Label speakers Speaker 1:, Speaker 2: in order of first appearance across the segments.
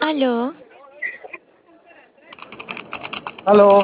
Speaker 1: Aló,
Speaker 2: Aló,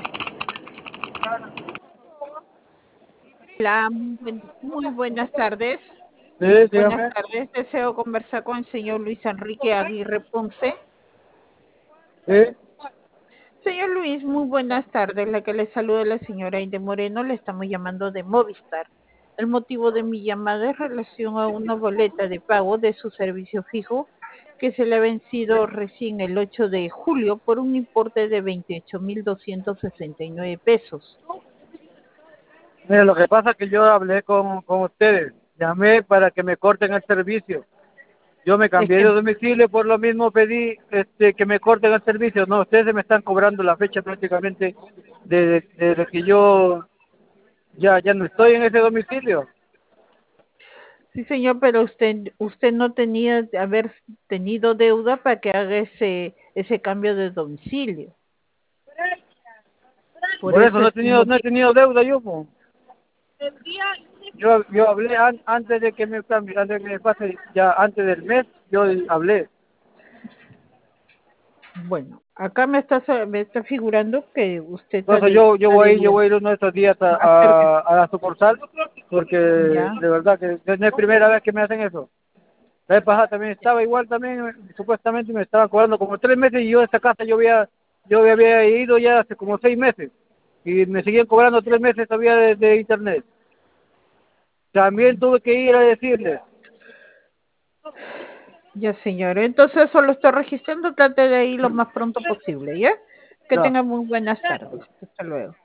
Speaker 3: Hola, muy buenas tardes.
Speaker 2: sí,
Speaker 3: Buenas
Speaker 2: dígame.
Speaker 3: tardes. Deseo conversar con el señor Luis Enrique Aguirre Ponce.
Speaker 2: Sí,
Speaker 3: Señor Luis, muy buenas tardes. La que le saluda la señora Inde Moreno. Le estamos llamando de Movistar. El motivo de mi llamada es relación a una boleta de pago de su servicio fijo que se le ha vencido recién el 8 de julio por un importe de 28.269 pesos.
Speaker 2: mire, lo que pasa es que yo hablé con ustedes, llamé para que me corten el servicio. Yo me
Speaker 3: Es
Speaker 2: cambié de
Speaker 3: que
Speaker 2: domicilio, por lo mismo pedí que me corten el servicio. No, ustedes me están cobrando la fecha prácticamente desde que yo ya no estoy en ese domicilio.
Speaker 3: Sí, señor, pero usted no tenía de haber tenido deuda para que haga ese cambio de domicilio. Por
Speaker 2: Por eso
Speaker 3: eso
Speaker 2: no
Speaker 3: es
Speaker 2: he
Speaker 3: el
Speaker 2: tenido, no he
Speaker 3: motivo.
Speaker 2: tenido deuda yo, po. Yo hablé antes de que me cambie, antes de que me pase, ya antes del mes, yo hablé.
Speaker 3: Bueno, acá me está figurando que usted
Speaker 2: Entonces yo
Speaker 3: debiendo.
Speaker 2: voy a ir uno de estos días
Speaker 3: Acérquese.
Speaker 2: a la sucursal, porque
Speaker 3: Ya,
Speaker 2: de verdad que no es primera vez que me hacen eso. La vez pasada también estaba igual también, supuestamente me estaban cobrando como 3 meses y yo a esta casa yo había ido ya hace como 6 meses y me seguían cobrando 3 meses todavía de internet. También tuve que ir a decirles,
Speaker 3: ya, señor. Entonces solo estoy registrando, trate de ir lo más pronto posible, ¿ya? Que
Speaker 2: ya.
Speaker 3: tenga muy buenas tardes. Hasta luego.